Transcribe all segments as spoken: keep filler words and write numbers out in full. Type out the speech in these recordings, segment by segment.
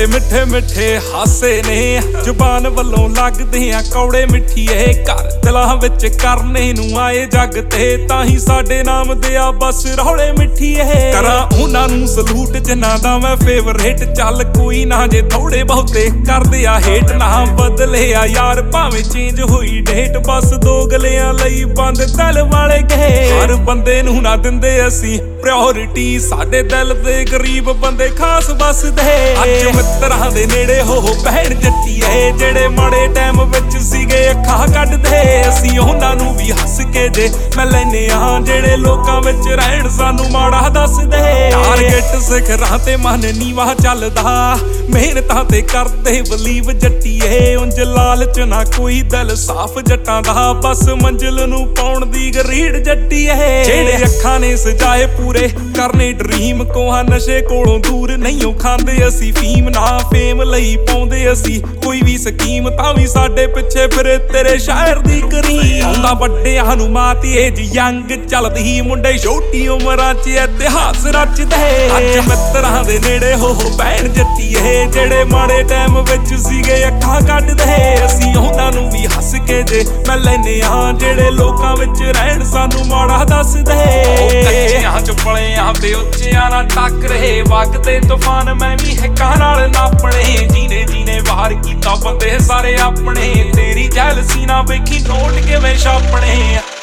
तेरे मिठे मिठे हासे ने जुबान वल्लों लगदे आ कौड़े मिठीए घर दिलां विच करने नूं आए जग ते ताही साडे नाम दे आ बस रौले मिठीए करां उन्हां नूं सलूट जिन्हां दा मैं फेवरेट चल कोई ना जे थोड़े बहुते करदे आ हेट ना बदले आ यार भावें चेंज होई डेट बस दोगलियां लई बंद दिल वाले गए हर बंदे नूं ना दिंदे असीं प्रायोरिटी साडे दिल दे गरीब बंदे खास बसदे अज मित्रां दे नेड़े हो भैण जट्टीए जेड़े माड़े टाइम विच सीगे अखां कड्डदे असीं उन्हां नूं भी हस के जे मैं लैने आ जेड़े लोकां विच रहण सानू माड़ा दसदे टारगेट सिखरां ते मन नीवा चलदा मेहनतां ते करदे बलीव जट्टीए उंज लालच ना कोई दिल साफ जट्टां दा बस मंजिल नूं पाउण दी गरीड़ जट्टीए जेड़े अखां ने सजाए पूरे करने ड्रीम कोहा नशे कोलों दूर नहीं खांदे असी फीम ना फेम लई पाउंदे असी कोई भी स्कीम तां भी साडे पिछे फिरे तेरे शायर दी करीम आउंदा वड्डिआं नूं मात एज यंग चलदी मुंडे छोटी उमरां च इतिहास रचदे अज मित्रां दे नेड़े हो भैण जट्टीए जेड़े माड़े टाइम विच सीगे अखां कड्डदे असी उन्हां नूं भी हस के जे मैं लैने आ जेड़े लोकां विच रहण सानू माड़ा दसदे कच्चिआं च पलिआं ते ਉੱਚਿਆਂ ना टक्करे वगदे तूफान मैं भी हिक्कां नाल नापणे जीने जीने बाहर कीता बंदे सारे अपने तेरी जैलसी ना वेखी नोट किवें छापणे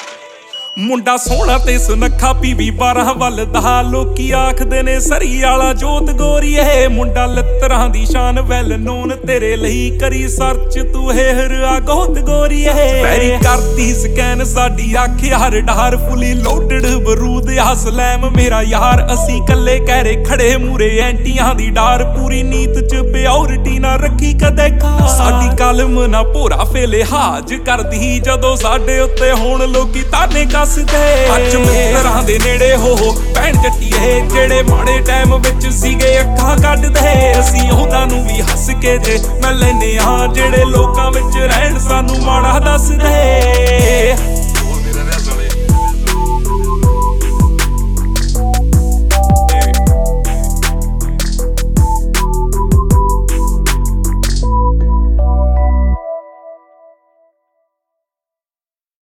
मुंडा सोहना ते सुनखा पीवी बारह वल दा लोकी आखदे ने सरी आला जोत गोरीए मुंडा लत्तरां दी शान वैल नोन तेरे लई करी सर्च तू हेर आ गोत गोरीए वैरी करदी स्कैन साडी अख यार डार फुली लोडेड बरूद आ सलैम मेरा यार असी कल्ले कहरे खड़े मूरे एंटियां दी डार पूरी नीत च प्योरिटी ना रखी कदे खा साडी कलम ना भोरा फेले हाज करदी जदों साडे उत्ते होण लोकी ताने अज मित्रां दे नेड़े हो भैण जट्टीए जेड़े माड़े टाइम विच सीगे अखां कड्डदे असीं उन्हां नूं भी हस के जे मैं लैने आ जेड़े लोकां विच